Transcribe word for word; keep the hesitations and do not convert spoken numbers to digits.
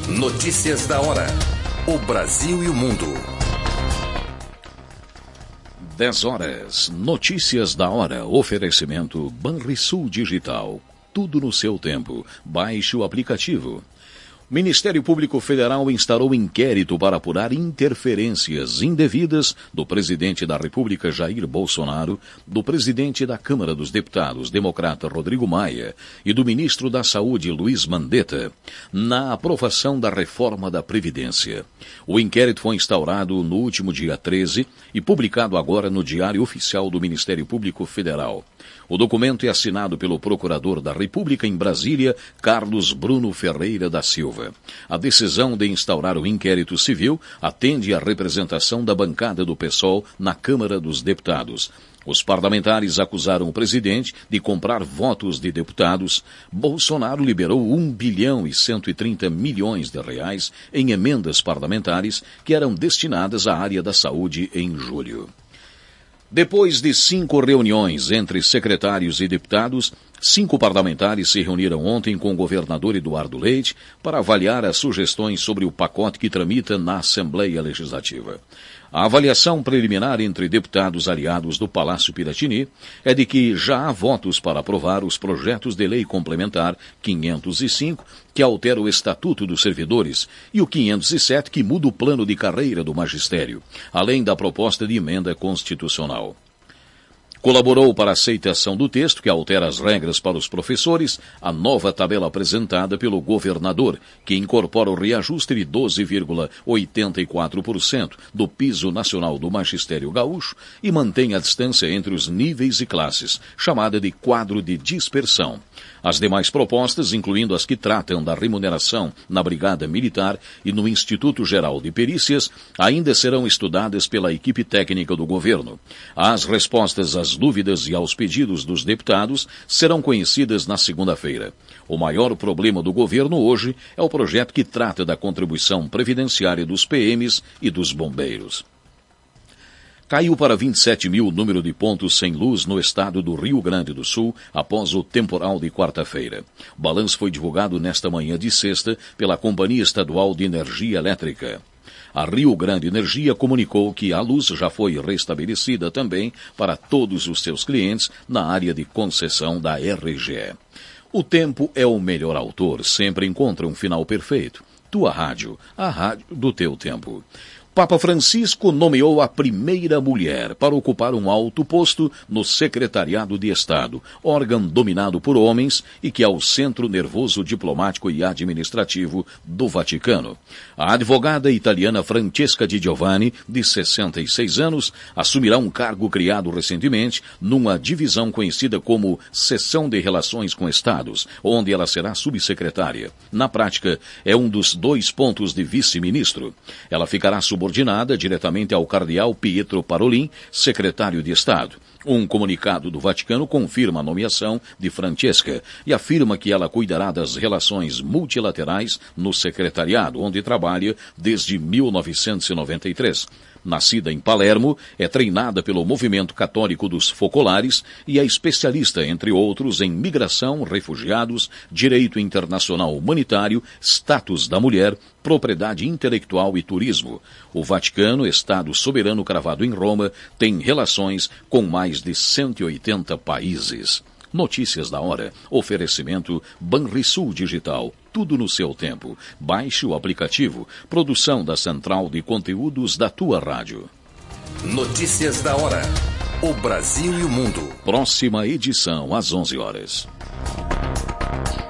Notícias da hora. O Brasil e o mundo. dez horas. Notícias da hora. Oferecimento Banrisul Digital. Tudo no seu tempo. Baixe o aplicativo. O Ministério Público Federal instaurou inquérito para apurar interferências indevidas do presidente da República, Jair Bolsonaro, do presidente da Câmara dos Deputados, democrata Rodrigo Maia, e do ministro da Saúde, Luiz Mandetta, na aprovação da reforma da Previdência. O inquérito foi instaurado no último dia treze e publicado agora no Diário Oficial do Ministério Público Federal. O documento é assinado pelo Procurador da República em Brasília, Carlos Bruno Ferreira da Silva. A decisão de instaurar o inquérito civil atende à representação da bancada do PSOL na Câmara dos Deputados. Os parlamentares acusaram o presidente de comprar votos de deputados. Bolsonaro liberou um bilhão e cento e trinta milhões de reais em emendas parlamentares que eram destinadas à área da saúde em julho. Depois de cinco reuniões entre secretários e deputados, cinco parlamentares se reuniram ontem com o governador Eduardo Leite para avaliar as sugestões sobre o pacote que tramita na Assembleia Legislativa. A avaliação preliminar entre deputados aliados do Palácio Piratini é de que já há votos para aprovar os projetos de lei complementar quinhentos e cinco, que altera o Estatuto dos Servidores, e o quinhentos e sete, que muda o plano de carreira do magistério, além da proposta de emenda constitucional. Colaborou para a aceitação do texto, que altera as regras para os professores, a nova tabela apresentada pelo governador, que incorpora o reajuste de doze vírgula oitenta e quatro por cento do piso nacional do magistério gaúcho e mantém a distância entre os níveis e classes, chamada de quadro de dispersão. As demais propostas, incluindo as que tratam da remuneração na Brigada Militar e no Instituto Geral de Perícias, ainda serão estudadas pela equipe técnica do governo. As respostas às dúvidas e aos pedidos dos deputados serão conhecidas na segunda-feira. O maior problema do governo hoje é o projeto que trata da contribuição previdenciária dos P Ms e dos bombeiros. Caiu para vinte e sete mil o número de pontos sem luz no estado do Rio Grande do Sul após o temporal de quarta-feira. O balanço foi divulgado nesta manhã de sexta pela Companhia Estadual de Energia Elétrica. A Rio Grande Energia comunicou que a luz já foi restabelecida também para todos os seus clientes na área de concessão da R G E. O tempo é o melhor autor, sempre encontra um final perfeito. Tua rádio, a rádio do teu tempo. Papa Francisco nomeou a primeira mulher para ocupar um alto posto no Secretariado de Estado, órgão dominado por homens e que é o centro nervoso diplomático e administrativo do Vaticano. A advogada italiana Francesca Di Giovanni, de sessenta e seis anos, assumirá um cargo criado recentemente numa divisão conhecida como Seção de Relações com Estados, onde ela será subsecretária. Na prática, é um dos dois pontos de vice-ministro. Ela ficará subordinada subordinada diretamente ao cardeal Pietro Parolin, secretário de Estado. Um comunicado do Vaticano confirma a nomeação de Francesca e afirma que ela cuidará das relações multilaterais no secretariado, onde trabalha desde mil novecentos e noventa e três. Nascida em Palermo, é treinada pelo Movimento Católico dos Focolares e é especialista, entre outros, em migração, refugiados, direito internacional humanitário, status da mulher, propriedade intelectual e turismo. O Vaticano, Estado soberano cravado em Roma, tem relações com mais de cento e oitenta países. Notícias da hora. Oferecimento Banrisul Digital. Tudo no seu tempo. Baixe o aplicativo. Produção da Central de Conteúdos da tua rádio. Notícias da hora. O Brasil e o mundo. Próxima edição às onze horas.